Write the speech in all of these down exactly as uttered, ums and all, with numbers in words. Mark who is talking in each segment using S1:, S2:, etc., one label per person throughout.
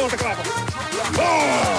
S1: grote klappen. Oh.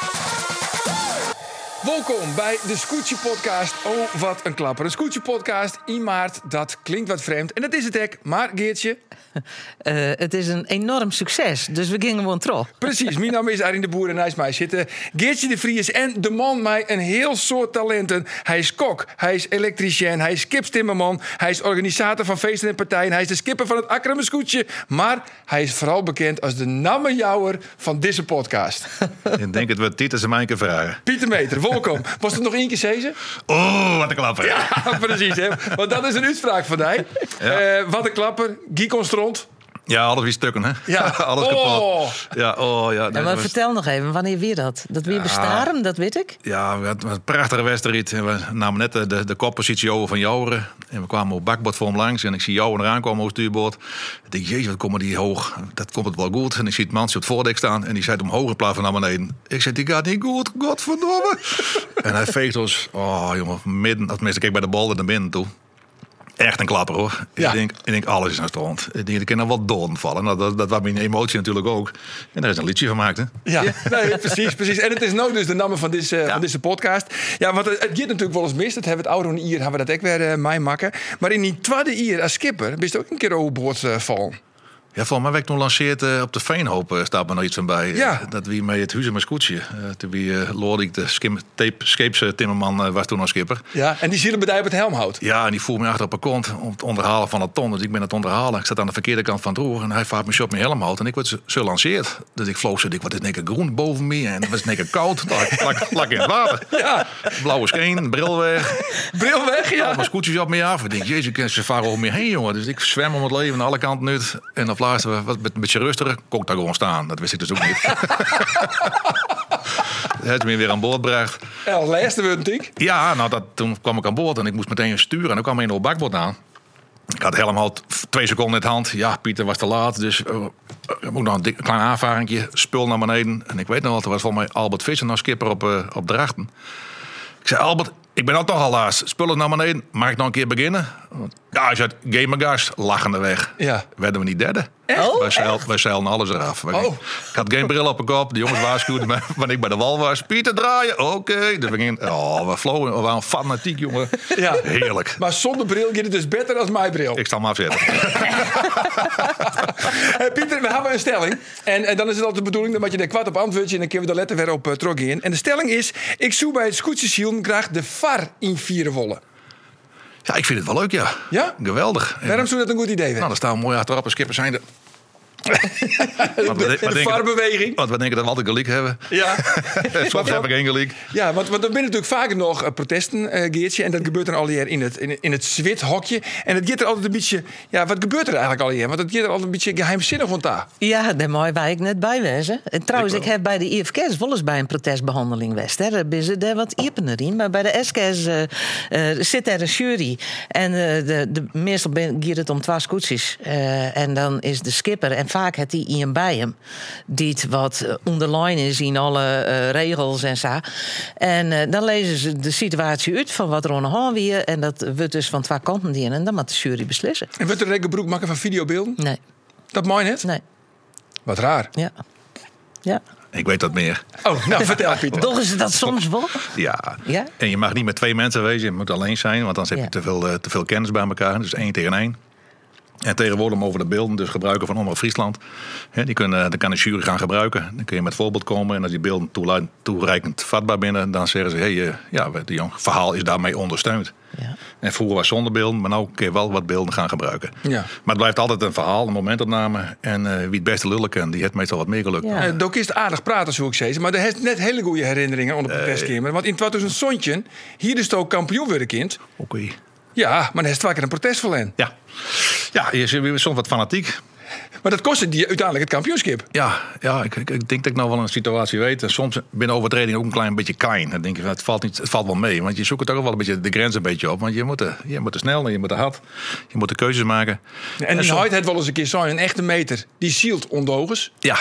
S1: Welkom bij de Scootje Podcast. Oh, wat een klapper. Een Scootje Podcast in maart, dat klinkt wat vreemd. En dat is het hek, maar Geertje...
S2: Uh, het is een enorm succes, dus we gingen gewoon trouw.
S1: Precies, mijn naam is Arjen de Boer en naast mij zitten Geertje de Vries en de man met een heel soort talenten. Hij is kok, hij is elektricien, hij is skipstimmerman, hij is organisator van feesten en partijen, hij is de skipper van het Akkerme Scootje, maar hij is vooral bekend als de nammejouwer van deze podcast.
S3: Ik denk het wordt Tieten ze mij een keer vragen.
S1: Pieter Meter, welkom. Was het nog één keer zezen?
S3: Oh, wat een klapper.
S1: Ja, precies. Hè? Want dat is een uitspraak van mij.
S3: Ja.
S1: Uh, wat een klapper. Guy Constront.
S3: Ja, alles weer stukken, hè?
S1: Ja.
S3: alles
S1: oh.
S3: kapot. Ja, oh, ja,
S2: ja, maar
S3: was...
S2: vertel nog even, wanneer weer dat? Dat weer
S3: ja.
S2: bestaren, dat weet ik.
S3: Ja, we hadden een prachtige wedstrijd. We namen net de, de, de koppositie over van Jouweren. En we kwamen op bakbord voor hem langs. En ik zie Jouweren eraan komen op het stuurboord. Ik denk, jezus, wat komen die hoog? Dat komt het wel goed. En ik zie het mansje op het voordek staan. En die zei omhoog in plaats van naar beneden. Ik zei, die gaat niet goed, godverdomme. En hij veegt ons, oh jongen, midden. Tenminste, kijk bij de bal naar binnen toe. Echt een klapper, hoor. Ja. Ik, denk, ik denk, alles is aan strand. Ik denk, ik kan er wat doorn vallen. Nou, dat, dat was mijn emotie natuurlijk ook. En daar is een liedje van gemaakt, hè?
S1: Ja, ja. Nee, precies, precies. En het is nou dus de naam van deze, ja. van deze podcast. Ja, want het, het gaat natuurlijk wel eens mis. Dat hebben we het oude hier, hebben we dat ook weer uh, mij maken. Maar in die tweede jaar als skipper, ben je ook een keer overboord uh, vallen.
S3: Ja, volgens mij werd ik toen lanceerd uh, op de Veenhoop, uh, staat me nog iets van bij.
S1: Ja.
S3: Uh, dat wie met het Huizen Scootje. Uh, toen wie uh, Lordik, de skim, tape, scheepstimmerman, uh, was toen nog skipper.
S1: Ja, en die zielenbedrijf op het Helmhout.
S3: Ja, en die voer me achter op een kont om het onderhalen van het ton. Dus ik ben het onderhalen. Ik zat aan de verkeerde kant van het roer en hij vaart me op mijn Helmhout. En ik werd zo lanceerd. Dus ik vloog zo, ik, wat is een groen boven me en het was een koud. Lak, lak in het water.
S1: Ja.
S3: Blauwe scheen, bril weg.
S1: Bril weg, ja.
S3: Al mijn scootjes op me af. Ik denk, jezus, ik kan ze varen over me heen, jongen. Dus ik zwem om het leven aan alle kanten uit. En op laatste was het een beetje rustiger. Kon ik daar gewoon staan. Dat wist ik dus ook niet. Het is me weer aan boord gebracht.
S1: Ja, als laatste wordt ik.
S3: Ja, nou, dat, toen kwam ik aan boord en ik moest meteen sturen. En dan kwam er een op bakboord aan. Ik had helemaal twee seconden in de hand. Ja, Pieter was te laat. Dus uh, ik moet nog een dik, klein aanvaringje. Spul naar beneden. En ik weet nog wat, er was volgens mij Albert Visser, nou skipper op, uh, op Drachten. Ik zei, Albert, ik ben al toch al laatst. Spullen naar beneden. Mag ik nog een keer beginnen? Ja, hij zei, gamergas, lachende weg.
S1: Ja.
S3: Werden we niet derde?
S2: Oh,
S3: wij, zeil, wij zeilden alles eraf.
S1: Oh.
S3: Ik had geen bril op mijn kop. De jongens waarschuwden me wanneer ik bij de wal was. Pieter, draaien. Oké. Okay. Dus we gingen, oh, we vlogen. We waren fanatiek, jongen.
S1: Ja.
S3: Heerlijk.
S1: Maar zonder bril gaat het dus beter dan mijn bril.
S3: Ik sta maar afzetten.
S1: Hey, Pieter, we hebben een stelling. En, en dan is het altijd de bedoeling dat je er kwart op antwoordt. En dan kunnen we de letter weer op uh, terug in. En de stelling is, ik zou bij het scootjesiel graag de V A R invieren willen.
S3: Ja, ik vind het wel leuk, ja.
S1: Ja?
S3: Geweldig.
S1: Waarom zou dat een goed idee zijn?
S3: Nou, dan staan we mooi achterop en skippers zijn er.
S1: de de, de VAR-beweging.
S3: Want we denken dat we altijd gelijk hebben.
S1: Ja.
S3: Soms heb ik geen gelijk.
S1: Ja, want, want er zijn natuurlijk vaak nog uh, protesten, uh, Geertje. En dat gebeurt dan alweer in het, in, in het zwithokje. En het gaat er altijd een beetje... Ja, wat gebeurt er eigenlijk alweer? Want het gaat er altijd een beetje geheimzinnig van daar.
S2: Ja, daar moet wij ik net bij wezen. En trouwens, ik, ik heb bij de I F K S wel eens bij een protestbehandeling geweest. Daar ben ze daar wat iepener in. Maar bij de S K S uh, uh, zit er een jury. En uh, de, de, meestal gaat het om twee scootjes. Uh, en dan is de skipper... En vaak heeft hij iemand bij hem. Die het wat onderline is in alle uh, regels en zo. En uh, dan lezen ze de situatie uit van wat er aan de hand weer. En dat wordt dus van twee kanten die. En dan moet de jury beslissen.
S1: En wordt er een gebruik maken van videobeelden?
S2: Nee.
S1: Dat mag je net?
S2: Nee.
S1: Wat raar.
S2: Ja. Ja.
S3: Ik weet dat meer.
S1: Oh, nou vertel Pieter.
S2: Toch is het dat soms wel?
S3: Ja.
S2: Ja.
S3: En je mag niet met twee mensen wezen. Je moet alleen zijn. Want dan heb je ja. te, veel, uh, te veel kennis bij elkaar. Dus één tegen één. En tegenwoordig over de beelden dus gebruiken van Omroep Friesland. He, die kunnen, dan kan de jury gaan gebruiken. Dan kun je met voorbeeld komen. En als die beelden toeluid, toereikend vatbaar binnen... dan zeggen ze, hey, uh, ja, het verhaal is daarmee ondersteund. Ja. En vroeger was zonder beelden, maar nu kun je wel wat beelden gaan gebruiken. Ja. Maar het blijft altijd een verhaal, een momentopname. En uh, wie het beste lullen kan, die heeft meestal wat meer geluk.
S1: Ja. Uh, Dook is aardig praten, zoals ik zei. Maar er heeft net hele goede herinneringen onder de protestkamer. Want in tweeduizend zeventien, hier is het ook kampioen worden kind.
S3: Oké. Okay.
S1: Ja, maar dan is het twee keer een protest verleen.
S3: Ja. Ja, je bent soms wat fanatiek.
S1: Maar dat kostte die uiteindelijk het kampioenschap.
S3: Ja, ja ik, ik, ik denk dat ik nou wel een situatie weet. En soms binnen overtreding ook een klein beetje klein. Dan denk je, het valt, niet, het valt wel mee. Want je zoekt er ook wel een beetje de grens een beetje op. Want je moet er, je moet er snel en je moet er hard. Je moet de keuzes maken.
S1: Ja, en dan had het wel eens een keer zo. Een echte meter, die zielt ondogens.
S3: Ja.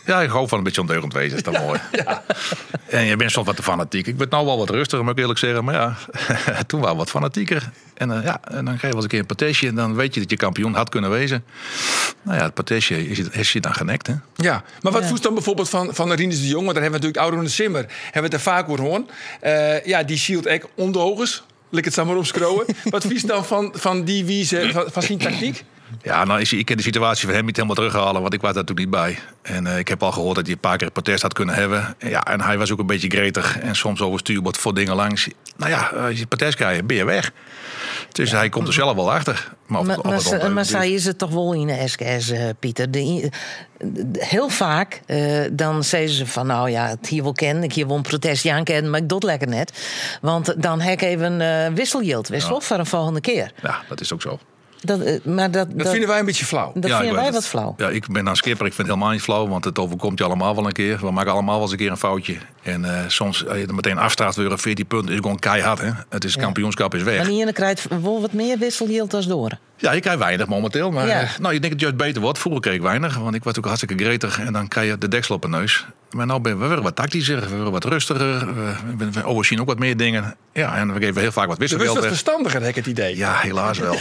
S3: Ja, ik hou van een beetje ondeugend wezen, is dat mooi. Ja. En je bent soms wat te fanatiek. Ik ben nou wel wat rustiger, moet ik eerlijk zeggen. Maar ja, toen waren we wat fanatieker. En, uh, ja, en dan krijg je wel eens een keer een patesje. En dan weet je dat je kampioen had kunnen wezen. Nou ja, het patesje is, is je dan genekt, hè?
S1: Ja, maar wat
S2: Ja.
S1: voest dan bijvoorbeeld van, van Rinus de Jong? Want daar hebben we natuurlijk Oude Simmer. Hebben we het er vaak over hoorn. Uh, ja, die shield echt ondeugends. Lik het zo maar opschroeven. Wat vies dan van, van die wieze, van, van zijn tactiek?
S3: Ja, nou, is, ik ken de situatie van hem niet helemaal terughalen, want ik was daar natuurlijk niet bij. En uh, ik heb al gehoord dat hij een paar keer een protest had kunnen hebben. Ja, en hij was ook een beetje gretig en soms overstuurbaar voor dingen langs. Nou ja, als je protest krijgt, ben je weg. Dus ja. Hij komt er zelf wel achter. Maar, of,
S2: Maar,
S3: of
S2: maar,
S3: het ondeugend
S2: maar
S3: is.
S2: zij is het toch wel in de S K S, uh, Pieter. De, de, heel vaak uh, dan zeggen ze van... nou ja, het hier wel ken, ik hier wel een protestje aan ken... maar ik doe het lekker net. Want dan heb ik even uh, wisseljild wissel
S3: Ja.
S2: voor een volgende keer.
S3: Ja, dat is ook zo.
S2: Dat, uh, maar dat,
S1: Dat, vinden wij een beetje flauw.
S2: Dat
S3: Ja, ik
S2: vinden
S3: weet
S2: wij
S3: het.
S2: wat flauw.
S3: Ja, ik ben dan skipper. Ik vind het helemaal niet flauw, want het overkomt je allemaal wel een keer. We maken allemaal wel eens een keer een foutje. En uh, soms, als je er meteen afstraat weer een veertien punten, is gewoon keihard. Hè? Het is
S2: Ja.
S3: kampioenschap is weg.
S2: Maar die ene krijgt wel wat meer wisseljild als door.
S3: Ja, ik krijg weinig momenteel. Maar
S2: Ja.
S3: uh, nou, ik denk dat het juist beter wordt. Vroeger kreeg ik weinig, want ik was ook hartstikke gretig. En dan krijg je de deksel op een neus. Maar nu ben we weer wat tactischer, we worden wat rustiger. We, we overzien ook wat meer dingen. Ja, en we geven heel vaak wat
S1: Ze wist
S3: wisselgeld
S1: wat
S3: weg.
S1: verstandiger, heb ik het idee.
S3: Ja, helaas wel.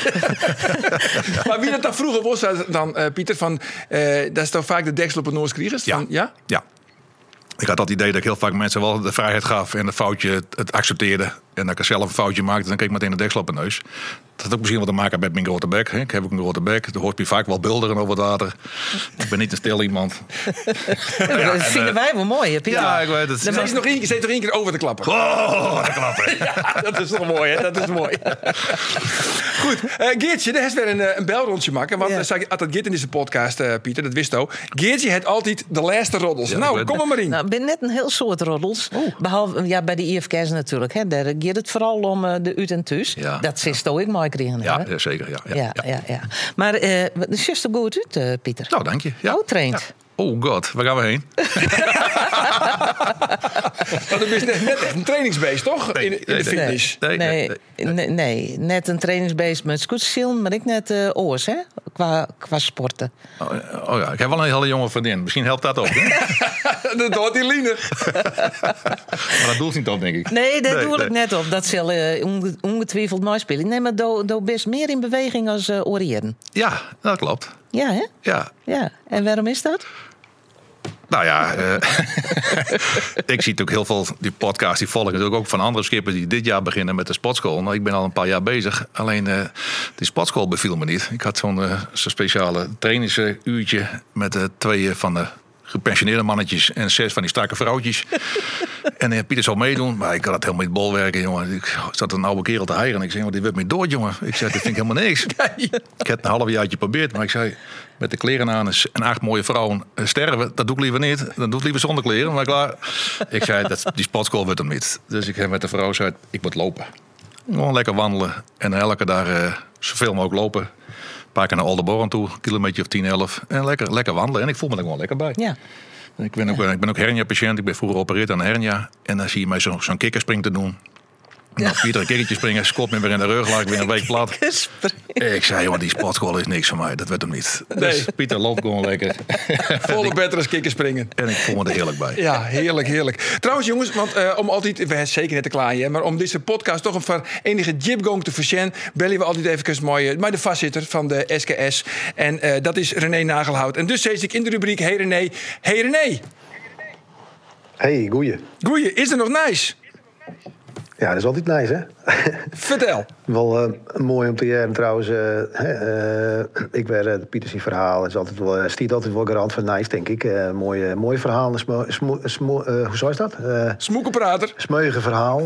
S1: Maar wie dat dan vroeger was dan, uh, Pieter, van... Uh, dat is dan vaak de deksel op het Noors kriegers?
S3: Ja.
S1: Van, ja?
S3: Ja. Ik had dat idee dat ik heel vaak mensen wel de vrijheid gaf en een foutje het, het accepteerde. En dat ik er zelf een foutje maakte, dan kreeg ik meteen de deksel op mijn neus. Dat had ook misschien wat te maken met mijn grote bek. Hè. Ik heb ook een grote bek. Dan hoort je vaak wel bulderen over het water. Ik ben niet een stil iemand.
S2: Ja, dat vinden
S3: uh,
S2: wij wel mooi, hè, Pieter?
S3: Ja, ik weet het.
S1: Ze is nog één keer, ze is nog één keer over te klappen.
S3: Oh, de klappen.
S1: Ja, dat is toch mooi, hè? Dat is mooi. Goed, uh, Geertje, daar is weer een, uh, een belrondje maken. Want
S2: Ja.
S1: uh, zei altijd Geert in deze podcast, uh, Pieter, dat wist ook. Geertje heeft altijd de laatste roddels.
S3: Ja, ik
S1: nou,
S3: weet
S1: kom er maar in.
S2: Nou, ik ben net een heel soort roddels. Behalve ja, bij de I F K's natuurlijk. Hè. Daar gaat het vooral om uh, de uit en thuis.
S3: Ja,
S2: Dat is toch ook mooi kregen.
S3: Ja,
S2: hè?
S3: ja, zeker. Ja, ja,
S2: Ja,
S3: ja.
S2: ja, ja. Maar uh, het is juist goed uit, uh, Pieter.
S3: Nou, dank je. Ja.
S2: Oh, traint.
S3: Ja. Oh god, waar gaan we heen?
S1: Want dat is net, net echt een trainingsbeest, toch?
S3: Nee,
S1: in, in
S3: nee,
S1: de
S3: nee.
S1: fitness.
S3: Nee,
S2: Nee,
S3: nee,
S2: nee, nee, net een trainingsbeest met scootsillen, maar ik net uh, oors, hè? Qua, qua sporten.
S3: Oh, oh ja, ik heb wel een hele jonge vriendin. Misschien helpt dat ook. Hè?
S1: Dat doet die Line.
S3: Maar dat doelt niet op, denk ik.
S2: Nee, daar
S3: Nee,
S2: doe
S3: nee.
S2: ik net op. Dat zal uh, onge- ongetwijfeld mooi spelen. Nee, maar doe do best meer in beweging als uh, oriëren.
S3: Ja, dat klopt.
S2: Ja, hè?
S3: Ja.
S2: Ja. En waarom is dat?
S3: Nou ja, uh, ik zie natuurlijk heel veel die podcasts die volgen natuurlijk ook van andere skippers die dit jaar beginnen met de sportschool. Nou, ik ben al een paar jaar bezig. Alleen uh, die sportschool beviel me niet. Ik had zo'n uh, zo'n speciale trainingsuurtje met uh, twee van de gepensioneerde mannetjes en zes van die strakke vrouwtjes. En uh, Pieter zou meedoen, maar ik had het helemaal niet bolwerken, jongen. Ik zat een oude kerel te hijgen en ik zei, die werd me dood, jongen. Ik zei, dat vind ik helemaal niks. Ik heb een half jaartje geprobeerd, maar ik zei, met de kleren aan en acht mooie vrouwen uh, sterven, dat doe ik liever niet. Dat doe ik liever zonder kleren, maar klaar. Ik zei, dat, die sportschool wordt hem niet. Dus ik heb met de vrouw gezegd, ik moet lopen. Gewoon lekker wandelen en elke dag uh, zoveel mogelijk lopen. Een paar keer naar Oldenborn toe, een kilometer of tien, elf. En lekker, lekker wandelen. En ik voel me er gewoon lekker bij.
S2: Ja.
S3: Ik ben ook, ik ben ook hernia-patiënt. Ik ben vroeger geopereerd aan een hernia. En dan zie je mij zo, zo'n kikkerspring te doen. Nou, Pieter een kikkertje springen, skot me weer in de rug, laat ik weer een week plat. Ik zei, jongen, die sportschool is niks voor mij. Dat werd hem niet.
S1: Nee.
S3: Dus Pieter loopt gewoon lekker.
S1: Volle beter als kikker springen.
S3: En ik voel me er heerlijk bij.
S1: Ja, heerlijk, heerlijk. Trouwens, jongens, want uh, om altijd, we hebben zeker net te klaar, hè, maar om deze podcast toch een voor enige jibgong te verzenden, bellen we altijd even mooi maar de vastzitter van de S K S. En uh, dat is René Nagelhout. En dus zei ik in de rubriek, hey René, hey René.
S4: Hey, goeie.
S1: Goeie, is er nog nice?
S4: Ja, dat is altijd nice, hè?
S1: Vertel.
S4: Wel uh, mooi om te jaren trouwens. Uh, uh, ik werd uh, Pieters in verhaal. Is altijd wel, uh, stiet altijd wel garant van nice, denk ik. Uh, mooi, uh, mooi verhaal. Smo, smo, smo, uh, hoe zou is dat? Uh,
S1: Smoekenprater.
S4: Smeuige verhaal.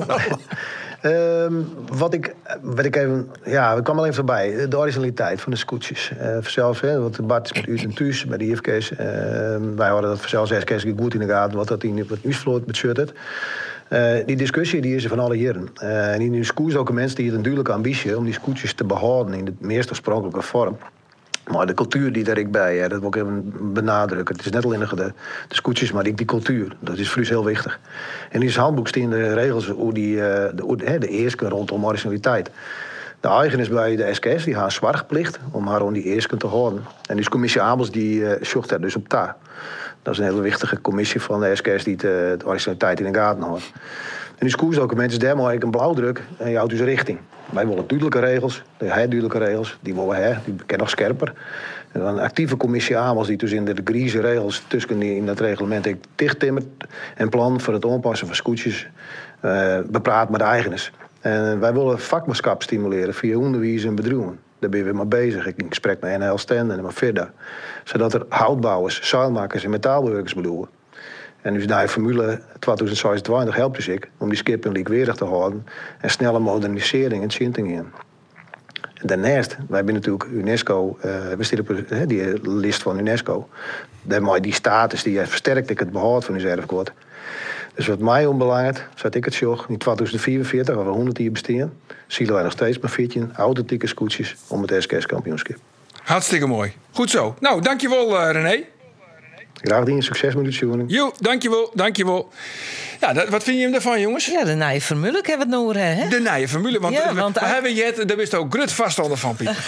S4: um, wat ik, wat ik even, ja, we kwam al even voorbij. De originaliteit van de scootjes. Uh, zelfs, hè, wat Bart is met U en Thuis, bij de I F K's. Uh, wij hadden dat zelfs S K's goed in de gaten, wat dat in het Uusvloot met shirt. Uh, die discussie die is er van alle jaren. Uh, en in de scooters ook mensen die het een duidelijke ambitie om die scootjes te behouden in de meest oorspronkelijke vorm. Maar de cultuur die daar ik bij, ja, dat wil ik even benadrukken. Het is net alleen de, de scootjes, maar die, die cultuur. Dat is voor ons heel wichtig. En in het handboek staan de regels hoe die, uh, de, de, de eerste rondom originaliteit. De eigenaars bij de S K S die gaan zwaargeplicht om haar om die eerste te houden. En dus commissie Abels die uh, zocht daar dus op taak. Dat is een hele wichtige commissie van de S K S die de, de originaliteit in de gaten houdt. En die koersdocument is daarmee een blauwdruk en je houdt dus richting. Wij willen duidelijke regels, de duidelijke regels, die willen we, die kennen nog scherper. En dan een actieve commissie AMAS die dus in de, de grieze regels tussen die in dat reglement dichttimmert en plan voor het aanpassen van scootjes uh, bepraat met de eigenaars. En wij willen vakmanschap stimuleren via onderwijs en bedrijven. Daar ben je weer mee bezig. Ik in gesprek met N L Stand en met Verda. Zodat er houtbouwers, zeilmakers en metaalbewerkers bedoelen. En dus naar Formule twintig zesentwintig helpt dus ik om die skippen liquerig te houden en snelle modernisering en schinting in. En daarnaast, wij hebben natuurlijk UNESCO, uh, we staan op uh, die list van UNESCO. Daarmee die status die versterkt ik het behoud van die erfgoed. Dus wat mij onbelangrijk, zat ik het zocht, in twintig vierenveertig, waar we honderd jaar bestaan, zien wij nog steeds maar veertien authentieke scootjes om het S K S-kampioenschap.
S1: Hartstikke mooi. Goed zo. Nou, dankjewel uh, René.
S4: Graag gedaan, succes met de tuning.
S1: Jo, dankjewel, dankjewel. Ja, dat, wat vind je hem daarvan, jongens?
S2: Ja, de nieuwe formule hebben we het nodig, hè?
S1: De nieuwe formule, want,
S2: ja,
S1: we,
S2: want
S1: we hebben Jet, daar is ook grut vaststander van, Piet.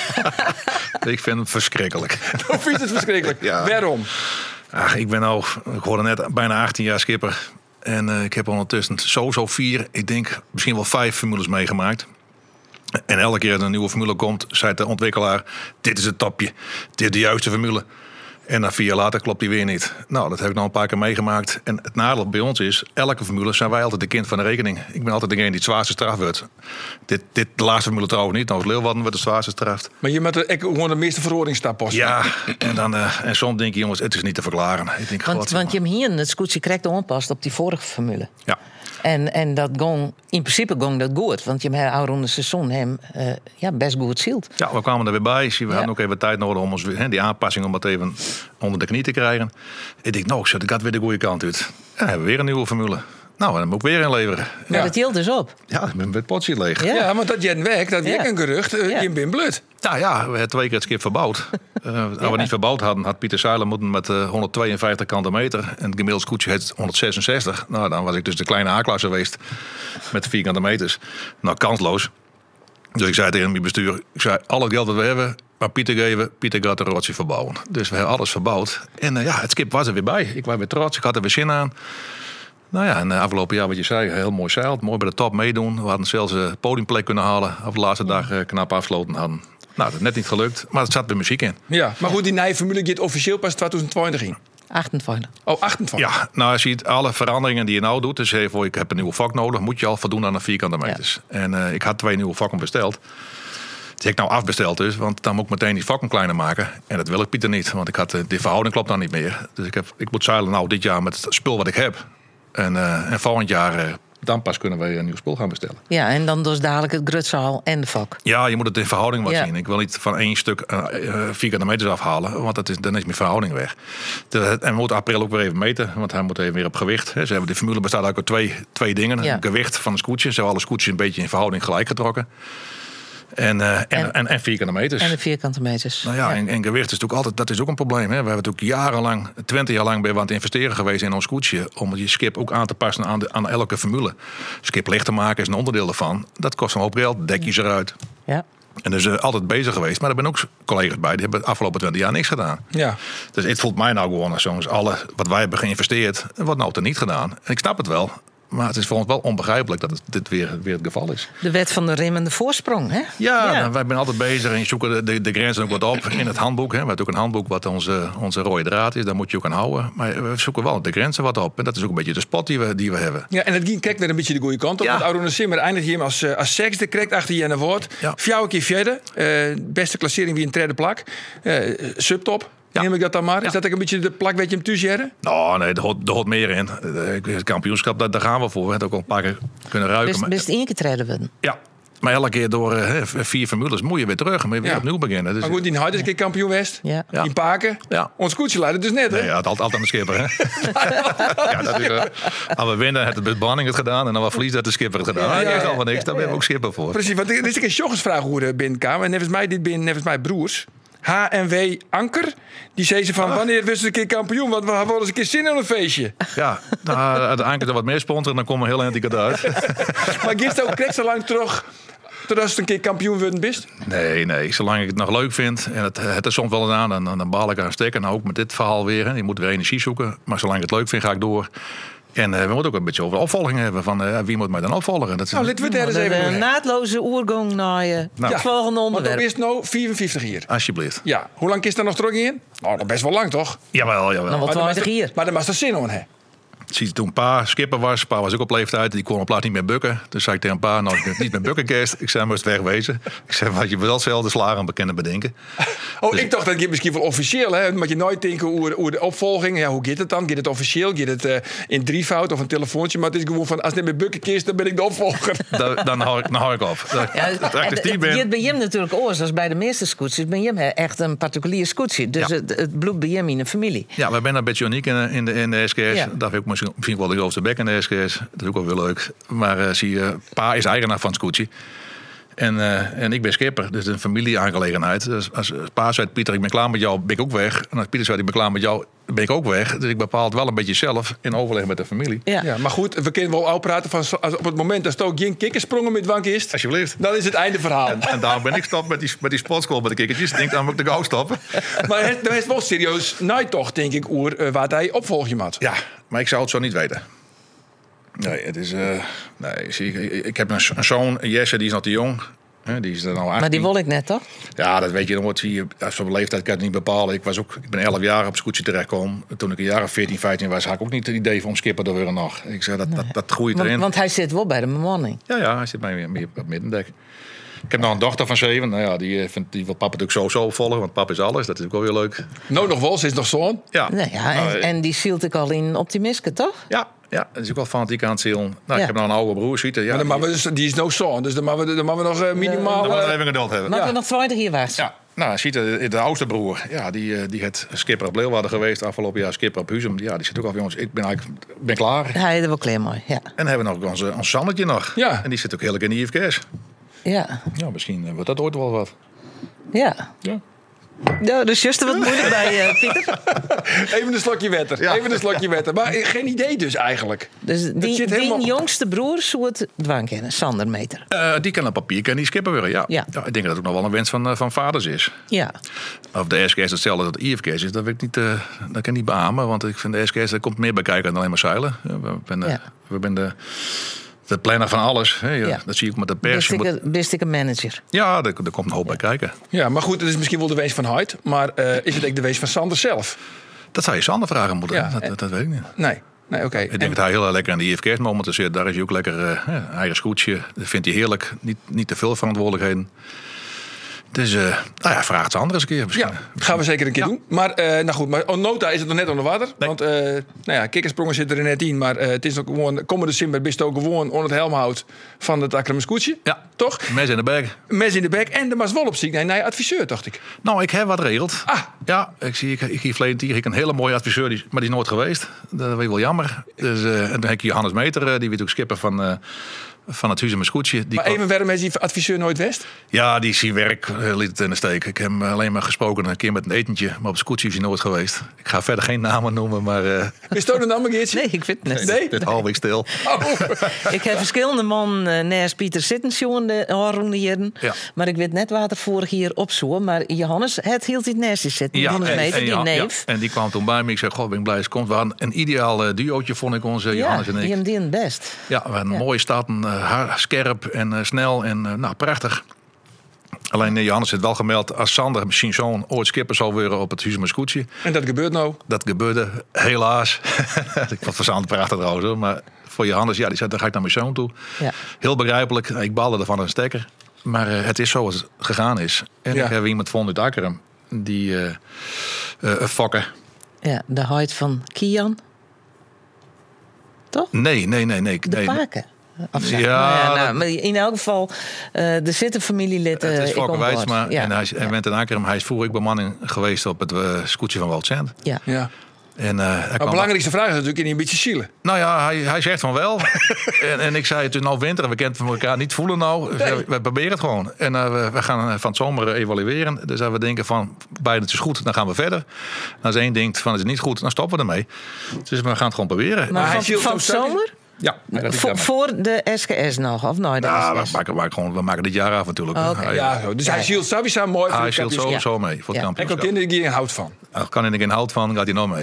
S3: Ik vind het verschrikkelijk.
S1: Hoe vind je het verschrikkelijk?
S3: Ja.
S1: Waarom?
S3: Ach, ik ben al, ik hoorde net, bijna achttien jaar skipper. En uh, ik heb ondertussen sowieso vier, ik denk misschien wel vijf formules meegemaakt. En elke keer dat een nieuwe formule komt, zei de ontwikkelaar: dit is het topje, dit is de juiste formule. En dan vier jaar later klopt die weer niet. Nou, dat heb ik nog een paar keer meegemaakt. En het nadeel bij ons is, elke formule zijn wij altijd de kind van de rekening. Ik ben altijd degene die het zwaarste straf wordt. Dit, dit de laatste formule trouwens niet. Nou, als Leeuwarden wordt de zwaarste straf.
S1: Maar je moet er gewoon de meeste verordeningsstap posten.
S3: Ja, en, dan, uh, en soms denk je, jongens, het is niet te verklaren. Ik denk,
S2: Want,
S3: God,
S2: want je hem hier het scootje correct aanpast op die vorige formule.
S3: Ja.
S2: En, en dat ging, in principe ging dat goed. Want je hebt ouder onder het seizoen hem uh, ja, best goed zield.
S3: Ja, we kwamen er weer bij. We ja. hadden ook even tijd nodig om ons, he, die aanpassing om het even onder de knie te krijgen. Ik denk, nou, dat gaat weer de goede kant uit. En dan hebben we weer een nieuwe formule. Nou, dan moet ik weer inleveren.
S2: Maar
S1: Ja.
S2: dat hield dus op.
S3: Ja, ik ben het potje leeg.
S2: Ja.
S1: Ja, want dat Jet werkt, dat
S2: Ja.
S1: werkt een gerucht. Uh,
S2: Ja.
S1: Je bent blut.
S3: Nou ja, we hebben twee keer het schip verbouwd. Uh, als
S2: Ja.
S3: we niet verbouwd hadden, had Pieter Seiler moeten met uh, honderdtweeënvijftig kanten meter. En het gemiddelde scootje heeft honderdzesenzestig. Nou, dan was ik dus de kleine A-klasse geweest met de vierkante meters. Nou, kansloos. Dus ik zei tegen mijn bestuur, ik zei, al het geld dat we hebben, maar Pieter geven, Pieter gaat de rotje verbouwen. Dus we hebben alles verbouwd. En uh, ja, het schip was er weer bij. Ik was weer trots, ik had er weer zin aan. Nou ja, en afgelopen jaar, wat je zei, heel mooi zeild. Mooi bij de top meedoen. We hadden zelfs een podiumplek kunnen halen. Of de laatste dag uh, knap afgesloten hadden. Nou, dat is net niet gelukt, maar er zat weer muziek in.
S1: Ja, maar goed, die nieuwe formule gaat officieel pas twintig twintig in.
S2: achtentwintig.
S1: Oh, achtentwintig.
S3: Ja, nou, als je ziet, alle veranderingen die je nou doet. Dus even, ik heb een nieuwe vak nodig. Moet je al voldoen aan de vierkante meters. Ja. En uh, ik had twee nieuwe vakken besteld. Die heb ik nou afbesteld dus. Want dan moet ik meteen die vakken kleiner maken. En dat wil ik Pieter niet. Want ik had, uh, die verhouding klopt dan niet meer. Dus ik, heb, ik moet zeilen nou dit jaar met het spul wat ik heb. En, uh, en volgend jaar, uh, dan pas kunnen we een nieuw spul gaan bestellen.
S2: Ja, en dan dus dadelijk het grutzaal en de vak.
S3: Ja, je moet het in verhouding wat
S2: Ja.
S3: zien. Ik wil niet van één stuk uh, uh, vierkante meters afhalen. Want dat is, dan is mijn verhouding weg. De, en we moeten april ook weer even meten. Want hij moet even weer op gewicht. He, ze hebben, de formule bestaat ook uit twee, twee dingen.
S2: Ja.
S3: Een gewicht van de scootje. Ze hebben alle scootjes een beetje in verhouding gelijk getrokken. En, uh, en, en, en, en vierkante meters.
S2: En de vierkante meters.
S3: Nou ja,
S2: Ja.
S3: En, en gewicht is natuurlijk altijd, dat is ook een probleem. Hè. We hebben natuurlijk jarenlang, twintig jaar lang ben we aan het investeren geweest in ons scootje. Om die skip ook aan te passen aan, de, aan elke formule. Skip licht te maken is een onderdeel daarvan. Dat kost een hoop geld, dekjes eruit.
S2: Ja.
S3: En dus uh, altijd bezig geweest. Maar er zijn ook collega's bij, die hebben de afgelopen twintig jaar niks gedaan.
S1: Ja.
S3: Dus het voelt mij nou gewoon als jongens, alle wat wij hebben geïnvesteerd, wordt nou te niet gedaan. En ik snap het wel. Maar het is voor ons wel onbegrijpelijk dat het, dit weer, weer het geval is.
S2: De wet van de remmende voorsprong, hè?
S3: Ja,
S2: Ja.
S3: Nou, wij zijn altijd bezig en je zoekt de, de, de grenzen ook wat op in het handboek. Hè. We hebben ook een handboek wat onze, onze rode draad is. Daar moet je ook aan houden. Maar we zoeken wel de grenzen wat op. En dat is ook een beetje de spot die we, die we hebben.
S1: Ja, en het ging kijk weer een beetje de goede kant op.
S3: Ja.
S1: Want Arone Simmer eindigt hier als, uh, als sexde, krijgt achter je aan de woord.
S3: Ja.
S1: Fjouwe keer verder. Uh, beste klassering wie een derde plak. Uh, subtop.
S3: Ja.
S1: Neem ik dat dan maar?
S3: Ja.
S1: Is dat ook een beetje de plak weet je hem thuis jaren?
S3: Nou, nee, er hoort, er hoort meer in. Het kampioenschap, daar, daar gaan we voor. We hebben het ook al een paar keer kunnen ruiken.
S2: Best,
S3: maar-
S2: best één keer treden we.
S3: Ja, maar elke keer door uh, vier formules moet je weer terug. Moet je weer
S1: Ja.
S3: opnieuw beginnen. Dus,
S1: Maar goed, die Huid is een keer kampioen West.
S2: Ja.
S3: Ja.
S1: In Paken.
S3: Ja.
S1: Ons koetsje leidt dus net, hè?
S3: Nee, ja, het altijd, altijd aan de skipper, hè? ja, dat is, uh, als we winnen, heeft de bemanning het gedaan. En als we verliezen, heeft de skipper het gedaan.
S1: Ja,
S3: Ja,
S1: ja,
S3: ja,
S1: ja.
S3: van niks, daar ben we ook skipper voor.
S1: Precies, want er is een keer joggersvraag hoe de binnenkwam. En nevens mij, dit ben nevens mij broers. H en W Anker. Die zei ze van, wanneer wist een keer kampioen? Want we hadden eens een keer zin in een feestje.
S3: Ja, nou, uiteindelijk er wat meer sponsoren, dan komen we heel eind uit.
S1: Maar gisteren ook kreeg zo lang terug Totdat je een keer kampioen worden bist?
S3: Nee, nee. Zolang ik het nog leuk vind en het, het er soms wel eens aan, dan, dan baal ik aan een stekker. Nou, ook met dit verhaal weer. Hè. Je moet weer energie zoeken. Maar zolang ik het leuk vind, ga ik door. En uh, we moeten ook een beetje over de opvolging hebben. Van uh, wie moet mij dan opvolgen? Dat is
S1: Nou, laten we het er eens even
S2: Een
S1: doen.
S2: naadloze oergang naar je
S3: Nou.
S2: het volgende
S1: Want
S2: onderwerp.
S1: dan is het nou vierenvijftig hier.
S3: Alsjeblieft.
S1: Ja, hoe lang is daar nog terug in? Nou, nog best wel lang, toch?
S3: Jawel, jawel.
S2: Nou, wat
S1: Maar dan
S2: twintig
S1: was
S2: hier.
S1: Maar dan was er zin in, hè?
S3: Zie je toen pa skipper was. Pa was ook op leeftijd. Die kon op plaats niet meer bukken. Dus zei ik tegen pa, nou, ik ben niet meer bukken kerst. Ik zei, moest wegwezen. Ik zei, wat je wel zelf de slagen bekennen bedenken.
S1: Oh,
S3: Dus-
S1: ik dacht dat je misschien wel officieel, hè? Maar je nooit denken hoe, hoe de opvolging. Ja, hoe gaat het dan? Gaat het officieel? Gaat het uh, in drievoud of een telefoontje? Maar het is gewoon van, als het niet meer bukken kist, dan ben ik de opvolger.
S3: Da, dan, hou ik, dan hou ik op. Dat,
S2: Ja,
S3: dat ik dus die
S2: het
S3: ben.
S2: gaat bij hem natuurlijk oors als bij de meeste scootjes. Bij hem echt een particulier scootje. Dus
S3: Ja.
S2: het, het bloed bij hem in de familie.
S3: Ja, we zijn een beetje uniek in, de- in de, in de S K S.
S2: Ja.
S3: Daar heb ik misschien, misschien wel de grootste bek in de S K S. Dat is ook wel weer leuk. Maar uh, zie je, pa is eigenaar van het scootje. En, uh, en ik ben skipper, dus een familieaangelegenheid. Dus als pa zei, Pieter, ik ben klaar met jou, ben ik ook weg. En als Pieter zei, ik ben klaar met jou, ben ik ook weg. Dus ik bepaal het wel een beetje zelf in overleg met de familie.
S2: Ja.
S1: Ja, maar goed, we kunnen wel al praten van, als op het moment dat het ook geen kikkersprongen met wank is,
S3: Alsjeblieft.
S1: dan is het einde verhaal.
S3: En daarom ben ik stop met die, met die sportschool met de kikkertjes. Ik denk, dan moet ik de gauw stoppen.
S1: Maar het is wel serieus, nou toch, denk ik, oer, uh, waar hij opvolgje had.
S3: Ja, maar ik zou het zo niet weten. Nee, het is... Uh, nee, zie ik, ik heb een, een zoon, Jesse, die is nog te jong. Hè, die is er nou achttien.
S2: Maar die wil ik net, toch?
S3: Ja, dat weet je nooit. Zie je, als op een leeftijd kan je het niet bepalen. Ik, was ook, ik ben elf jaar op scootje terechtgekomen. Toen ik een jaar of veertien, vijftien was, had ik ook niet het idee van skipper door weer een nog. Ik zei, dat, dat, dat groeit
S2: Want,
S3: erin.
S2: want hij zit wel bij de bemanning.
S3: Ja, ja, hij zit mij weer meer op het middendek. Ik heb nog een dochter van zeven. Nou ja, die, eh, vindt, die wil papa natuurlijk sowieso opvolgen. Want papa is alles. Dat is ook wel weer leuk.
S1: Nou, nog wel, ze is nog zoon.
S3: Ja,
S2: Nou ja, en,
S3: Nou, eh,
S2: en die zielt ik al in optimisme, toch?
S3: ja, ja, dat is ook wel fanatiek aan het zielen. Nou,
S2: Ja.
S3: ik heb nog een oude broer, ziet er. Ja,
S1: Maar dan
S3: die,
S1: mag we dus, die is nou zoon, dus dan mogen we, dan mogen we nog uh, minimaal...
S3: dan moet
S1: uh,
S3: we even geduld hebben.
S2: Maar
S1: Ja.
S2: we nog twintig hier was.
S3: Ja, nou, ziet de, de oudste broer, ja, die, eh, die het skipper op Leeuwarden geweest, afgelopen jaar skipper op Huzum. Ja, die zit ook al, jongens, ik ben eigenlijk ben klaar. En
S2: Hij is er wel klaar mooi, ja.
S3: dan hebben we nog onze, ons Sannetje nog.
S1: Ja.
S3: En die zit ook heerlijk in de I F K S.
S2: Ja,
S3: Ja, misschien eh, wordt dat ooit wel wat.
S2: ja.
S3: Ja.
S2: Ja, dus juist er wat moeilijk bij, uh, Pieter.
S1: Even een slokje wetter,
S3: Ja.
S1: even een slokje wetter. Maar uh, geen idee dus eigenlijk.
S2: Dus die,
S1: zit
S2: die
S1: helemaal-
S2: jongste broer zou het dwang kennen, Sander Meter.
S3: Uh, die kan op papier kan die skipper worden, ja.
S2: Ja.
S3: Ik denk dat het ook nog wel een wens van, uh, van vaders is.
S2: Ja,
S3: Of de S K S hetzelfde als de I F K S is, dat, weet ik niet, uh, dat kan ik niet beamen. Want ik vind de S K S, er komt meer bij kijken dan alleen maar zeilen. Uh, we ben, uh,
S2: Ja.
S3: we ben de, de planner van alles. Hè. Ja,
S2: Ja.
S3: Dat zie ik ook met de pers.
S2: best
S3: Je
S2: ik,
S3: moet-
S2: een- best ik een manager.
S3: ja, er, er komt een hoop bij kijken.
S1: Ja, maar goed, het is misschien wel de wees van Huid. Maar uh, is het ook de wees van Sander zelf?
S3: Dat zou je Sander vragen moeten.
S1: Ja,
S3: dat,
S1: en-
S3: dat, dat weet ik niet.
S1: Nee, nee oké.
S3: Ik denk dat hij heel lekker in de I F K S momenteel zit. Daar is hij ook lekker uh, eigen scootje. Dat vindt hij heerlijk. Niet, niet te veel verantwoordelijkheden. Dus uh, nou ja, vraag het Sander eens een keer. Misschien.
S1: Ja, gaan we zeker een keer
S3: Ja.
S1: doen. Maar, uh, nou goed, maar Nota is het nog net onder water.
S3: Nee.
S1: Want, uh, nou ja, kikkersprongen zitten er net in. Maar uh, het is ook gewoon, komende Simber bist ook gewoon onder het helmhout van het Akkerman Scootje.
S3: Ja.
S1: Toch?
S3: Mes in de bag.
S1: Mes in de bek. En de was wel op ziek naar je adviseur, dacht ik.
S3: Nou, ik heb wat regeld.
S1: Ah.
S3: Ja, ik zie ik, ik hier verleden hier ik een hele mooie adviseur, die, maar die is nooit geweest. Dat weet ik wel jammer. Dus, uh, en dan heb ik Johannes Meter, uh, die weet ook skipper van, uh, van het Huzum Scootje. Die
S1: Maar
S3: kwam-
S1: even, waarom is die adviseur nooit west?
S3: Ja, die zie werk uh, liet het in de steek. Ik heb hem alleen maar gesproken een keer met een etentje, maar op het Scootje is hij nooit geweest. Ik ga verder geen namen noemen, maar uh,
S1: Is dat een naam, Geertje?
S2: Nee, ik vind het net.
S1: Nee?
S3: dit hou ik stil.
S1: Oh.
S2: Ik heb verschillende man uh, naast Pieter zitten, jongen, de Haroon jaren.
S3: Ja.
S2: Maar ik weet net wat er vorig jaar op zo. Maar Johannes, het hield hij naast zich zitten. Johannes
S3: en,
S2: Meter,
S3: en,
S2: die
S3: ja,
S2: neef.
S3: ja, en die kwam toen bij me. Ik zei, god, ben ik blij dat ze komt. We hadden een ideaal uh, duootje, vond ik, onze
S2: Ja,
S3: Johannes en
S2: die
S3: ik.
S2: hem die het best.
S3: Ja, we hadden een
S2: Ja.
S3: mooie stad, een, uh, haar- scherp en uh, snel en uh, nou, prachtig. Alleen uh, Johannes heeft wel gemeld, als Sander misschien zo'n ooit skipper zal worden op het Huzum Scootje.
S1: En dat gebeurt nou.
S3: Dat gebeurde helaas. Ik vond van Sander prachtig trouwens, hoor. Maar voor Johannes, ja, die zei, dan ga ik naar mijn zoon toe.
S2: Ja.
S3: Heel begrijpelijk. Ik balde ervan een stekker. Maar uh, het is zoals het gegaan is. En
S1: Ja.
S3: ik heb iemand gevonden uit Akkerum. Die uh, uh, fokken.
S2: Ja, de huid van Kian. Toch?
S3: Nee, nee, nee, nee.
S2: De
S3: nee.
S2: Paken. Of zo.
S3: Ja,
S2: Nou nou,
S3: dat-
S2: maar in elk geval, uh, er zit een familielid.
S3: Het
S2: uh,
S3: is
S2: ik
S3: Fokke
S2: on board.
S3: Wijtsma.
S2: Ja.
S3: En hij, is- hij
S2: ja.
S3: bent in Akkerum. Hij is vroeger ook bemanning geweest op het uh, scootje van Wout Zend.
S2: Ja.
S1: Ja.
S3: En, uh, hij
S1: Maar
S3: kwam-
S1: de belangrijkste vraag is natuurlijk in een beetje zielen.
S3: Nou ja, hij, hij zegt van wel. en, en ik zei, het is nou winter en we kunnen het van elkaar niet voelen nou.
S1: Nee.
S3: We, we proberen het gewoon. En uh, we, we gaan uh, van het zomer evalueren. Dus als we denken van, beide het is goed, dan gaan we verder. En als één denkt van, het is niet goed, dan stoppen we ermee. Dus we gaan het gewoon proberen.
S2: Maar
S1: hij
S2: van,
S1: zielt
S2: van
S1: zo sterk.
S2: zomer?
S3: Ja, maar dat is
S2: Voor,
S3: jammer.
S2: voor de S K S nog, of nooit?
S3: Ja, we
S2: S K S?
S3: maken, we, maken gewoon, we maken dit jaar af natuurlijk.
S2: Oh, oké.
S3: Hij,
S1: Ja, zo. Dus
S2: Ja,
S1: hij
S2: ja.
S1: zielt sowieso mooi voor
S3: hij
S1: het
S3: scheelt
S1: kampioenschap.
S3: sowieso mee voor het
S2: Ja.
S1: Ik ook
S3: kampioenschap.
S1: kinderen die er houdt van.
S3: Al kan ik er geen hout van, gaat hij nog mee.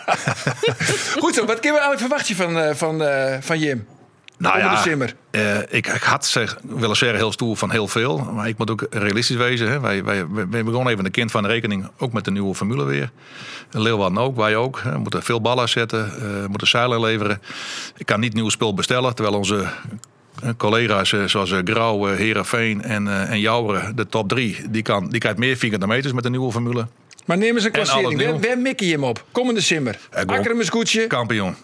S1: Goed zo, wat kunnen we eigenlijk verwachten van, uh, van, uh, van Jim?
S3: Nou
S1: Onder
S3: ja,
S1: de simmer.
S3: eh, ik, ik had zeg, willen zeggen heel stoer van heel veel. Maar ik moet ook realistisch wezen. Hè. Wij, wij, wij begonnen even de kind van de rekening. Ook met de nieuwe formule weer. Leeuwarden ook, wij ook. Hè. We moeten veel ballen zetten. Uh, moeten zeilen leveren. Ik kan niet nieuw spul bestellen. Terwijl onze collega's uh, zoals uh, Grauw, uh, Heerenveen en, uh, en Jouweren, de top drie. Die, kan, die krijgt meer vierkante meters met de nieuwe formule.
S1: Maar neem eens een
S3: En alles
S1: klassering.
S3: nieuw.
S1: Waar, waar mik je hem op? Komende simmer.
S3: gewoon-
S1: Akker hem een scootje.
S3: Kampioen.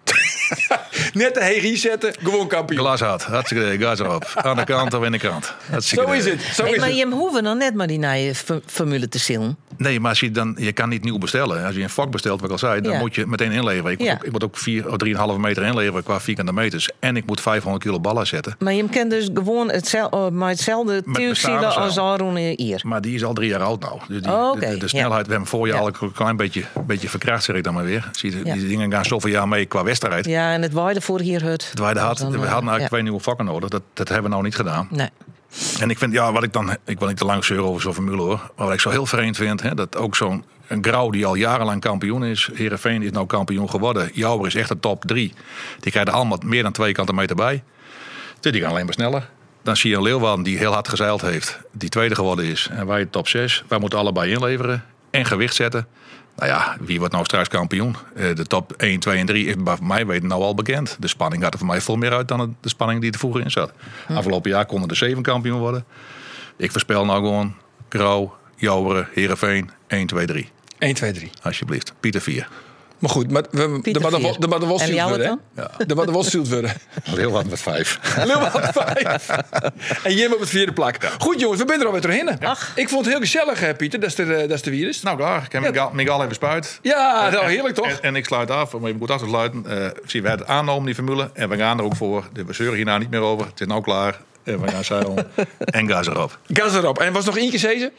S1: Net de hegi zetten. Gewoon kampioen.
S3: Glashard. Hartstikke idee. Gas erop. Aan de kant of in de krant. Hartstikke
S1: Zo is
S3: idee.
S1: het. Zo
S2: Hey,
S1: is
S2: maar
S1: het.
S2: je hoeven dan net maar die nieuwe f- formule te zien.
S3: Nee, maar als je, dan, je kan niet nieuw bestellen. Als je een vak bestelt, wat ik al zei, dan
S2: Ja.
S3: moet je meteen inleveren. Ik moet,
S2: Ja.
S3: ook, ik moet ook vier of drieënhalve meter inleveren qua vierkante meters. En ik moet vijfhonderd kilo ballen zetten.
S2: Maar je kan dus gewoon hetzelfde, uh, maar hetzelfde
S3: Met
S2: tuurzielen
S3: bestaande
S2: als
S3: zeil.
S2: Aron hier.
S3: Maar die is al drie jaar oud nou. Dus die,
S2: Oh, oké,
S3: de, de
S2: ja.
S3: snelheid, we hebben vorig jaar
S2: Ja.
S3: al een klein beetje, beetje verkracht, zeg ik dan maar weer. Zie je,
S2: Ja.
S3: Die dingen gaan zoveel jaar mee qua wedstrijd.
S2: Ja, en het waaide voor hier hut.
S3: Het wij had,
S2: Dan,
S3: we
S2: uh,
S3: hadden eigenlijk
S2: ja.
S3: twee nieuwe vakken nodig. Dat, dat hebben we nou niet gedaan.
S2: Nee.
S3: En ik vind, ja, wat ik dan, ik wil niet te lang zeuren over zo'n formule hoor. Maar wat ik zo heel vreemd vind, hè, dat ook zo'n een Grauw die al jarenlang kampioen is. Heerenveen is nou kampioen geworden. Jouwer is echt de top drie. Die krijgen allemaal meer dan twee kanten meter bij. Dus die gaan alleen maar sneller. Dan zie je een Leeuwarden die heel hard gezeild heeft. Die tweede geworden is. En wij top zes. Wij moeten allebei inleveren. En gewicht zetten. Nou ja, wie wordt nou straks kampioen? Uh, de top één, twee en drie is bij mij weten nou al bekend. De spanning gaat er voor mij veel meer uit dan de spanning die er vroeger in zat. Hm. Afgelopen jaar konden er zeven kampioen worden. Ik voorspel nou gewoon Grauw, Jouweren, Heerenveen, één, twee, drie.
S1: één, twee, drie.
S3: Alsjeblieft. Pieter vier.
S1: Maar goed, maar we, de
S2: Pieter
S1: hadden
S2: vier.
S1: wel- de hadden wel
S2: En
S1: stuurd
S2: jou
S1: worden.
S2: het
S1: hè? De hadden wel stuurd worden.
S3: Leeuwarden met vijf.
S1: Leeuwarden vijf. En Jim op het vierde plak. Goed jongens, we zijn er alweer doorheen.
S2: Ach.
S1: Ik vond het heel gezellig, hè, Pieter. Dat is de, dat is de virus.
S3: Nou klaar, ik heb
S1: Ja.
S3: Miguel, Miguel even spuit.
S1: Ja, nou, heerlijk toch?
S3: En, en ik sluit af, om even goed af te sluiten. Uh, zie, we hebben het aangenomen, die formule. En we gaan er ook voor. We zeuren hierna niet meer over. Het is nou klaar. En we gaan zeilen. En gas erop.
S1: Gas erop. En was nog één keer zezen?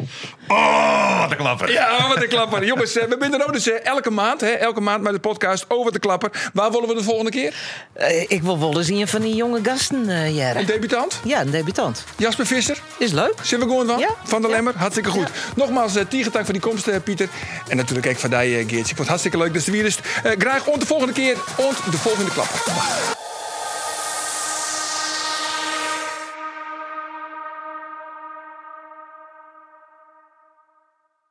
S3: Oh, wat een klapper.
S1: Ja, wat een klapper. Jongens, eh, we zijn er ook dus eh, elke maand. Hè, elke maand met de podcast over de klapper. Waar willen we de volgende keer?
S2: Uh, ik wil wel eens een van die jonge gasten, uh, Jere.
S1: Een debutant?
S2: Ja, een debutant.
S1: Jasper Visser?
S2: Is leuk.
S1: Zullen we gewoon van?
S2: Ja.
S1: Van de Lemmer? Hartstikke goed. Nogmaals, uh, tiegertank voor die komst, uh, Pieter. En natuurlijk ook van die, uh, Geertje. Ik vond het hartstikke leuk. Dat is de virus. Uh, graag ont de volgende keer. Ont de volgende klapper.